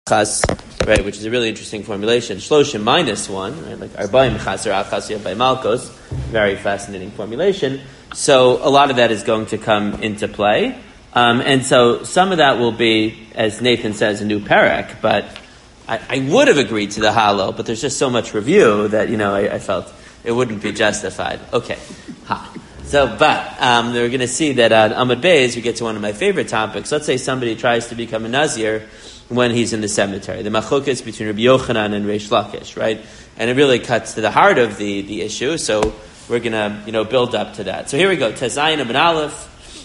Achas, right, which is a really interesting formulation. Shloshim minus one, right, like Arbaim Chaser Achas Yad by Malkos, very fascinating formulation. So a lot of that is going to come into play. And so some of that will be, as Nathan says, a new parak, but I would have agreed to the Hallel, but there's just so much review that, I felt it wouldn't be justified. Okay. So, but we're going to see that on Amud Beis, we get to one of my favorite topics. Let's say somebody tries to become a Nazir when he's in the cemetery. The machlokas between Rabbi Yochanan and Reish Lakish, right? And it really cuts to the heart of the issue, so we're going to, build up to that. So here we go. Tezayin Ibn Aleph.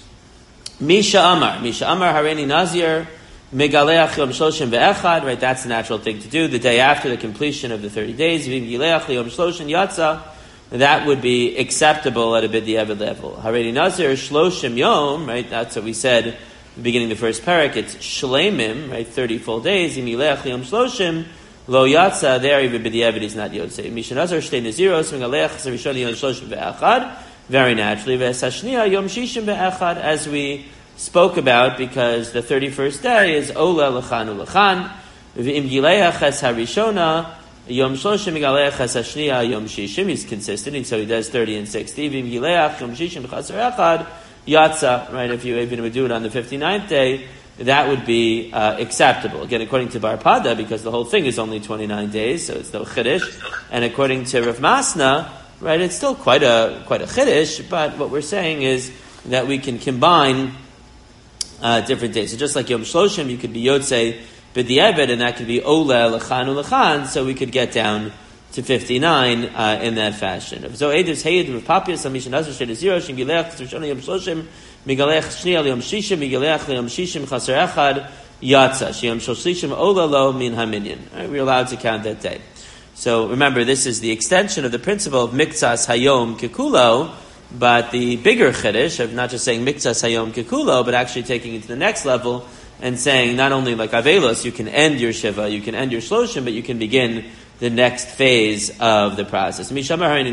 Misha Amar Hareini Nazir, Megaleach Yom Shloshim Ve'echad, right? That's the natural thing to do. The day after the completion of the 30 days, Vim Gileach Yom Shloshim Yatza, that would be acceptable at a b'diavad level. Hareini Nazir Shloshim Yom, right? That's what we said beginning the first parak, it's shleimim, right, 30 full days. Imilech liyom shloshim lo yatsa. There even b'diavad is not yotzei. Mishanazar shtei naziros v'galech sarishon yom shloshim ve'achad. Very naturally, ve'sashniya yom shishim ve'achad, as we spoke about, because the 31st day is ola lechan ulechan. V'im gileach es harishona yom shloshim v'galech es hashniya yom shishim. He's consistent, and so he does 30 and 60. V'im gileach yom shishim v'chasar echad. Yatza, right, if you even would do it on the 59th day, that would be acceptable. Again, according to Bar Pada, because the whole thing is only 29 days, so it's no chiddush. And according to Rav Masna, right, it's still quite a chiddush, but what we're saying is that we can combine different days. So just like Yom Shloshim, you could be Yotzei B'diavad, and that could be Ola Lechan Ulechan, so we could get down to 59 in that fashion. So Eidos Hayed Rav Papias Amishan Nazar Shtei Naziro Shem Gileach Tzurshona Yom Shloshim Migalech Shniya Yom Shishim Migalech Yom Shishim Chaser Echad Yatza Sheyom Shloshim Ola Lo Min Haminyan. We're allowed to count that day. So remember, this is the extension of the principle of Miktsas Hayom Kekulo, but the bigger chiddush of not just saying Miktsas Hayom Kekulo, but actually taking it to the next level and saying not only like Avelos, you can end your Shiva, you can end your Shloshim, but you can begin the next phase of the process. We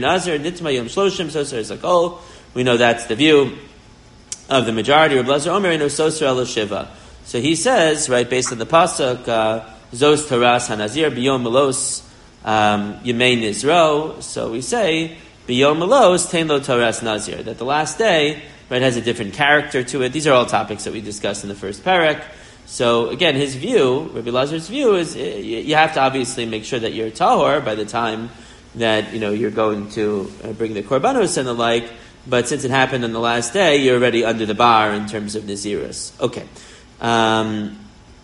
know that's the view of the majority. So he says, right, based on the pasuk, Zos Taras Hanazir Biyom Melos Yemei Nizro. So we say Biyom Melos Tein Lo Taras Nazir, that the last day, right, has a different character to it. These are all topics that we discussed in the first parak. So again, his view, Rabbi Lazar's view, is you have to obviously make sure that you're tahor by the time that you're going to bring the korbanos and the like. But since it happened on the last day, you're already under the bar in terms of nazirus. Okay. Haredi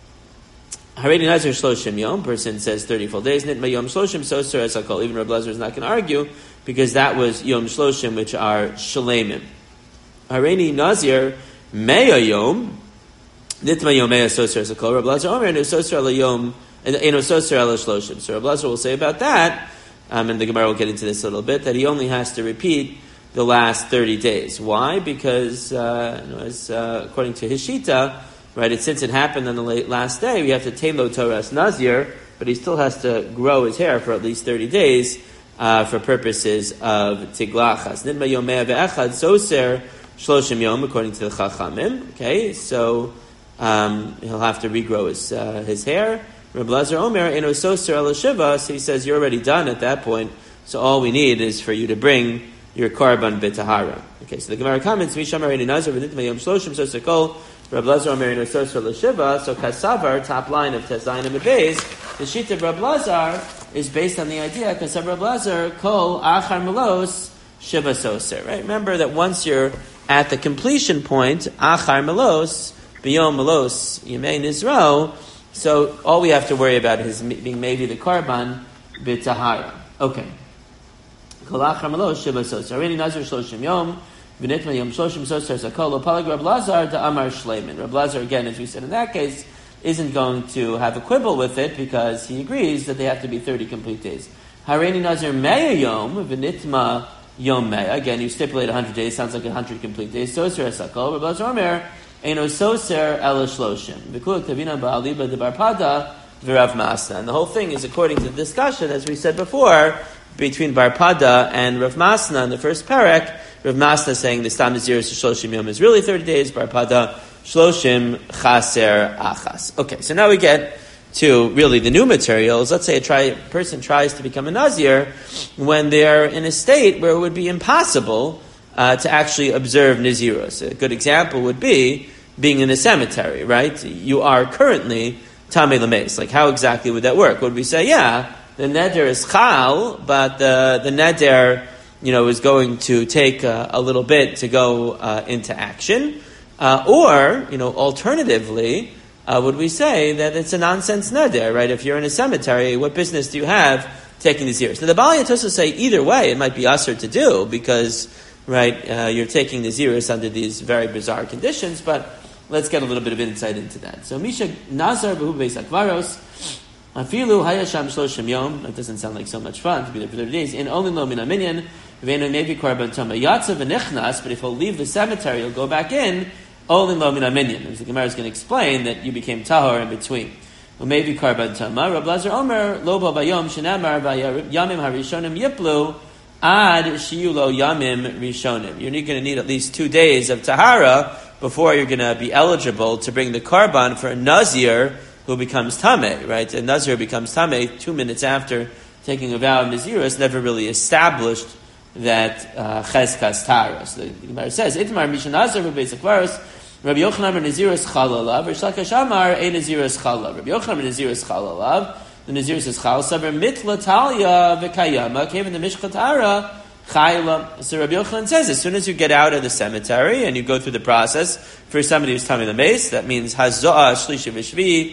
Nazir Shloshim Yom. Person says 30 full days. Nitma Yom Shloshim Soser Esakol. Even Rabbi Lazar is not going to argue because that was Yom Shloshim, which are Shalemim. Haredi Nazir Meya Yom. Nitma Yomei Asosir Sakol. Rabbi Lazar Omer Asosir Ala Yom Asosir Ala Shloshim. So Rabbi Lazar will say about that, and the Gemara will get into this a little bit, that he only has to repeat the last 30 days. Why? Because as according to his Shita, right, since it happened on the last day, we have to Tein Lo Toras Nazir, but he still has to grow his hair for at least 30 days for purposes of Tiglachas. Nitma Yomei Ve'echad Soser Shloshim Yom, according to the Chachamim. Okay, so he'll have to regrow his hair. Rabbi Lazar Omer Eno Soser Ala Shiva, so he says you're already done at that point. So all we need is for you to bring your korban b'tahara. Okay, so the Gemara comments Misham Hareini Nazir v'nitma Yom Shloshim Soser Kol. Rabbi Lazar Omer Eno Soser Ala Shiva. So Kasavar, top line of Tezayin Amud Beis, the sheet of Rabbi Lazar is based on the idea Kasavar Rabbi Lazar Kol Achar Melos Shiva Soser. Right? Remember that once you're at the completion point, Achar Melos Biyom Melos Yemei Nizro, so all we have to worry about is being maybe the korban b'tahara. Okay. Kol achar melos shiva soser. Hareini nazir shloshim yom v'nitma yom shloshim soser sakol lo palag Rab Lazar da'amar shleimin. Rab Lazar, again, as we said in that case, isn't going to have a quibble with it because he agrees that they have to be 30 complete days. Hareini nazir meya yom v'nitma yom meya. Again, you stipulate 100 days, sounds like 100 complete days. Soser sakol. Rab Lazar omer Eno soser el shloshim. V'kul kavina ba'aliba de Bar Pada v'Rav Masna. And the whole thing is according to the discussion, as we said before, between Bar Pada and Rav Masna in the first parak. Rav Masna saying the Stam Nazirus Shloshim Yom is really 30 days. Bar Pada Shloshim Chaser Achas. Okay, so now we get to really the new materials. Let's say a person tries to become a Nazir when they're in a state where it would be impossible to actually observe Nazirus. A good example would be being in a cemetery, right? You are currently Tamei Lameis. Like, how exactly would that work? Would we say, yeah, the neder is chal, but the neder, is going to take a little bit to go into action? Or, alternatively, would we say that it's a nonsense neder, right? If you're in a cemetery, what business do you have taking these years? Now, the Baal Yatosa say either way, it might be usher to do because, right, you're taking the zeros under these very bizarre conditions, but let's get a little bit of insight into that. So, Misha Nazar Behu Beis Akvaros, Afilu Hayasham Shloshim Yom, that doesn't sound like so much fun to be there for 30 days, in only lo min aminyan, Venu maybe Korban Tama Yatzav V'Nichnas, but if he'll leave the cemetery, he'll go back in, only lo min aminyan. As the Gemara is going to explain that you became tahor in between. Maybe Korban Tama, Rab Lazar Omer, Lobo Bayom, Shenamar, Yamim Harishonim Yiplu, Ad Shiyulo Yamim Rishonim. You're going to need at least 2 days of Tahara before you're going to be eligible to bring the Karban for a Nazir who becomes Tameh, right? A Nazir becomes Tameh 2 minutes after taking a vow of Nazirus, never really established that Cheskas Taras. The Gemara says, Itmar Misha Nazir V'Beis Akvaros, Rabbi Yochanan ben Nazirus Chalalav, Rish Lakish Amar, A Nazirus Chalav. Rabbi Yochanan ben Nazirus Chalalav, the Nazirus is Chal, Saber Mitla Talia V'Kayama, came in the Mishchatara, Chayla. So Rabbi Yochanan says, as soon as you get out of the cemetery and you go through the process, for somebody who's Tamei Lameis, that means Hazoah, Shlishi V'Shvi,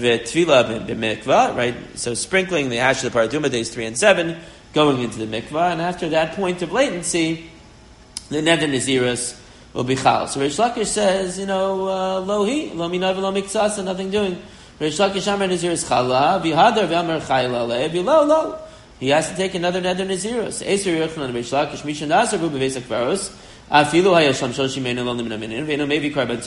V'Tvila B'Mikvah, right? So sprinkling the ash of the Paraduma days 3 and 7, going into the mikvah, and after that point of latency, the Neder Nazirus will be chal. So Reish Lakish says, lo minav lo miktsasa, nothing doing. Reish Lakish amar Nazirus chala, v'hadar v'amar chayla le, lo. He has to take another Neder Nazirus. Eser Yochanan Reish Lakish, Misha Nazar bu b'veis akvaros, afilu hayasham shloshim meinu lo min aminin, v'eno maybe Korban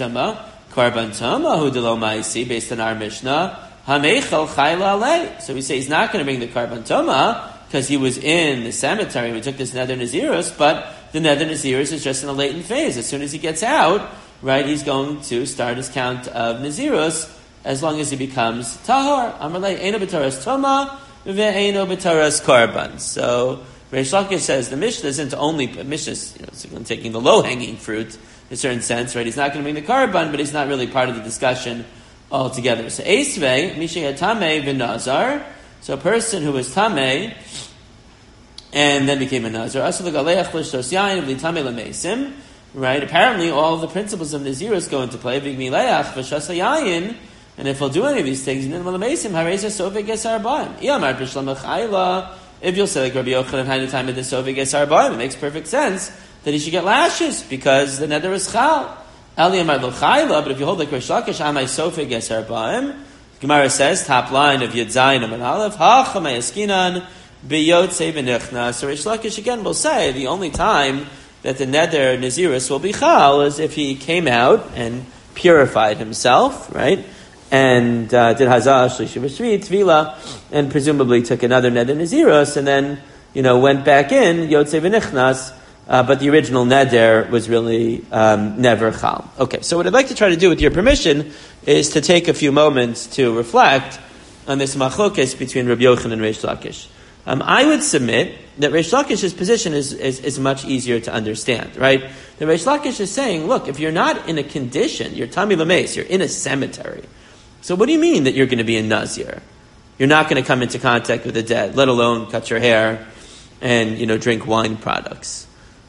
Tama, hu de lo ma'isi, based on our Mishnah, hameichel chayla le. So we say he's not going to bring the Korban Tama, because he was in the cemetery and we took this Neder Nazirus, but the Neder Nazirus is just in a latent phase. As soon as he gets out, right, he's going to start his count of Nazirus as long as he becomes Tahor. Amalei, Eino B'Toras Toma, Ve'eino B'Toras Korban. So, Reish Lakish says the Mishnah isn't only, Mishnah's, taking the low-hanging fruit in a certain sense, right? He's not going to bring the Korban, but he's not really part of the discussion altogether. So, Eisvei, Misha Yatamei V'Nazar, so a person who was Tamei and then became a Nazir, right? Apparently all the principles of Nazirus go into play. And if he'll do any of these things, if you'll say like Rabbi Yochanan, it makes perfect sense that he should get lashes because the neder is chal. But if you hold like Reish Lakish, Amai Sofig Eser Ba'im, Gemara says, top line of Yud Zayin Amar Aleph, Hachamay Eskinan B'Yotzei B'Nichnas. So Reish Lakish again will say the only time that the Neder Nazirus will be chal is if he came out and purified himself, right? And did Hazah Shlishi V'Shvi Tvila, and presumably took another Neder Nazirus, and then went back in Yotzei B'Nichnas. But the original neder was really never chal. Okay, so what I'd like to try to do, with your permission, is to take a few moments to reflect on this machlokes between Rabbi Yochanan and Reish Lakish. I would submit that Reish Lakish's position is much easier to understand, right? The Reish Lakish is saying, look, if you're not in a condition, you're Tamei Lameis, you're in a cemetery. So what do you mean that you're going to be a Nazir? You're not going to come into contact with the dead, let alone cut your hair and drink wine products.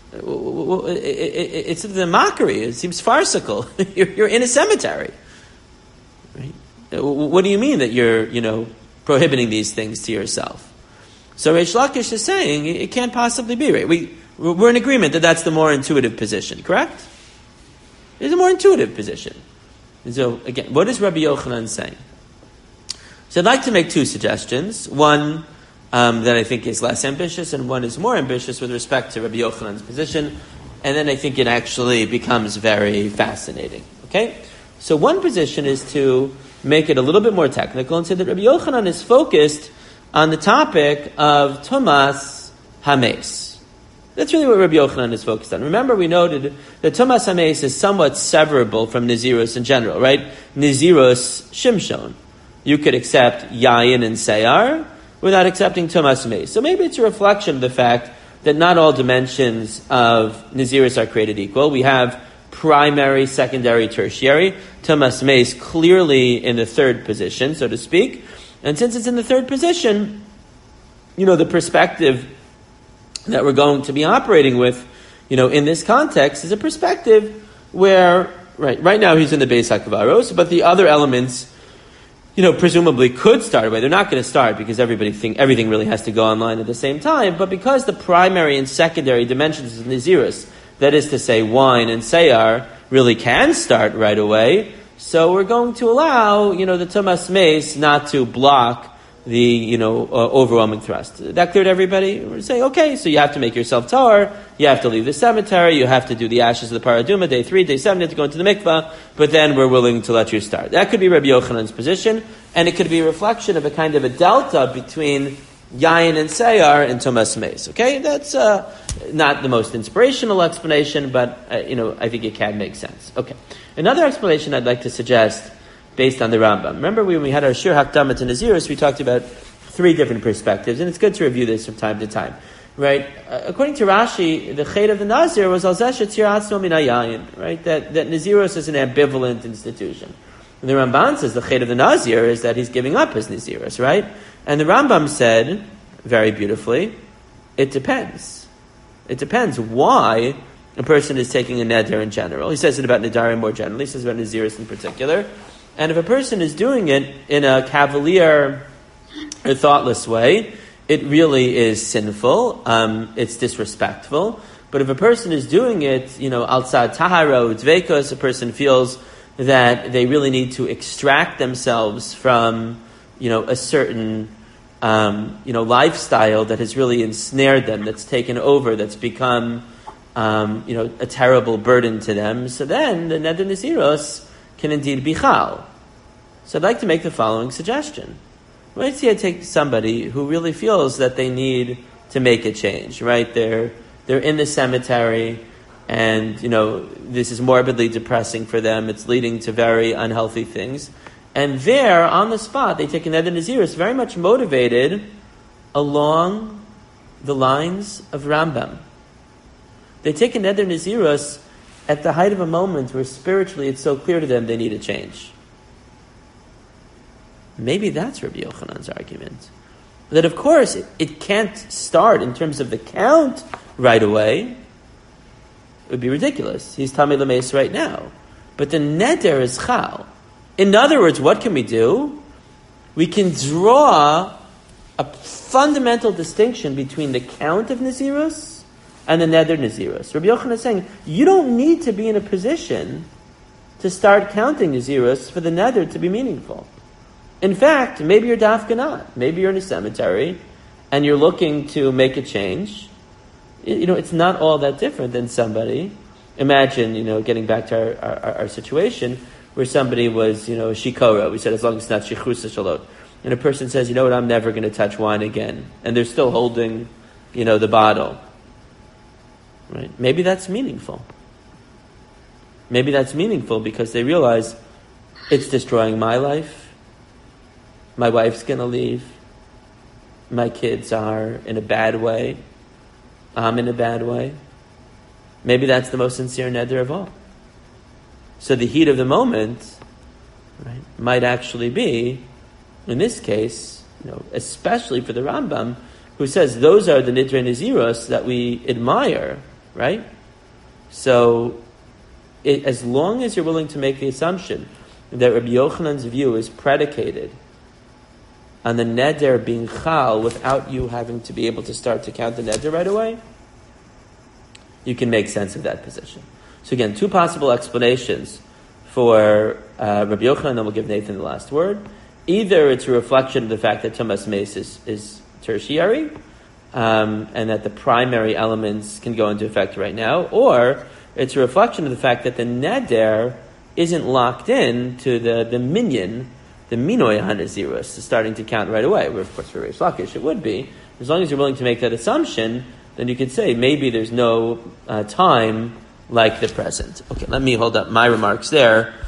It's the mockery. It seems farcical. You're in a cemetery, right? What do you mean that you're, prohibiting these things to yourself? So Reish Lakish is saying it can't possibly be, right? We're in agreement that that's the more intuitive position, correct? It's a more intuitive position. And so again, what is Rabbi Yochanan saying? So I'd like to make two suggestions. One that I think is less ambitious, and one is more ambitious with respect to Rabbi Yochanan's position, and then I think it actually becomes very fascinating. Okay? So one position is to make it a little bit more technical and say that Rabbi Yochanan is focused on the topic of Tumas Hames. That's really what Rabbi Yochanan is focused on. Remember, we noted that Tumas Hames is somewhat severable from Nazirus in general, right? Nazirus Shimshon. you could accept yayin and seyar without accepting tumas meis. So maybe it's a reflection of the fact that not all dimensions of Naziris are created equal. We have primary, secondary, tertiary. Tumas meis clearly in the third position, so to speak. And since it's in the third position, the perspective that we're going to be operating with, in this context is a perspective where, right now he's in the Beis HaKvaros, but the other elements, presumably could start away. They're not going to start because everything really has to go online at the same time, but because the primary and secondary dimensions of Naziris, that is to say wine and seyar, really can start right away, so we're going to allow, the tumas meis not to block the, overwhelming thrust. That clear to everybody? We're saying, okay, so you have to make yourself tahor, you have to leave the cemetery, you have to do the ashes of the paraduma, day 3, day 7, you have to go into the mikvah, but then we're willing to let you start. That could be Rabbi Yochanan's position, and it could be a reflection of a kind of a delta between yayin and seyar and tumas meis. Okay? That's not the most inspirational explanation, but, I think it can make sense. Okay. Another explanation I'd like to suggest based on the Rambam. Remember when we had our Shir Hakdama to Naziris, we talked about 3 different perspectives, and it's good to review this from time to time. Right? According to Rashi, the Chet of the Nazir was Al-Zesh Tzir Atzmo Min HaYayin, right? That Naziros is an ambivalent institution. And the Ramban says the Chet of the Nazir is that he's giving up his Naziros, right? And the Rambam said, very beautifully, it depends. It depends why a person is taking a neder in general. He says it about nedarim more generally. He says about Naziris in particular. And if a person is doing it in a cavalier or thoughtless way, it really is sinful. It's disrespectful. But if a person is doing it, outside tahara, dveikos, a person feels that they really need to extract themselves from, a certain, lifestyle that has really ensnared them, that's taken over, that's become, a terrible burden to them. So then the neder naziros can indeed be chal. So I'd like to make the following suggestion. Let's say I take somebody who really feels that they need to make a change, right? They're in the cemetery, and, this is morbidly depressing for them. It's leading to very unhealthy things. And there, on the spot, they take a neder naziros, very much motivated along the lines of Rambam. They take a neder naziros at the height of a moment where spiritually it's so clear to them they need a change. Maybe that's Rabbi Yochanan's argument. That of course it can't start in terms of the count right away. It would be ridiculous. He's Tamei L'meis right now. But the neder is chal. In other words, what can we do? We can draw a fundamental distinction between the count of Naziros and the neder Naziros. Rabbi Yochanan is saying, you don't need to be in a position to start counting Naziros for the neder to be meaningful. In fact, maybe you're dafka not. Maybe you're in a cemetery and you're looking to make a change. It's not all that different than somebody. Imagine, getting back to our situation where somebody was, shikora. We said as long as it's not shichus shalot. And a person says, I'm never going to touch wine again. And they're still holding, the bottle. Right? Maybe that's meaningful. Maybe that's meaningful because they realize it's destroying my life. My wife's going to leave. My kids are in a bad way. I'm in a bad way. Maybe that's the most sincere neder of all. So the heat of the moment, right, might actually be, in this case, especially for the Rambam, who says those are the nidrei naziros that we admire, right? So, as long as you're willing to make the assumption that Rabbi Yochanan's view is predicated on the neder being chal without you having to be able to start to count the neder right away, you can make sense of that position. So again, 2 possible explanations for Rabbi Yochanan, and then we'll give Nathan the last word. Either it's a reflection of the fact that tumas meis is tertiary, and that the primary elements can go into effect right now, or it's a reflection of the fact that the neder isn't locked in to the minyan, the minoi hanazirus, starting to count right away. Where, of course, for Reish Lakish it would be. As long as you're willing to make that assumption, then you could say maybe there's no time like the present. Okay, let me hold up my remarks there.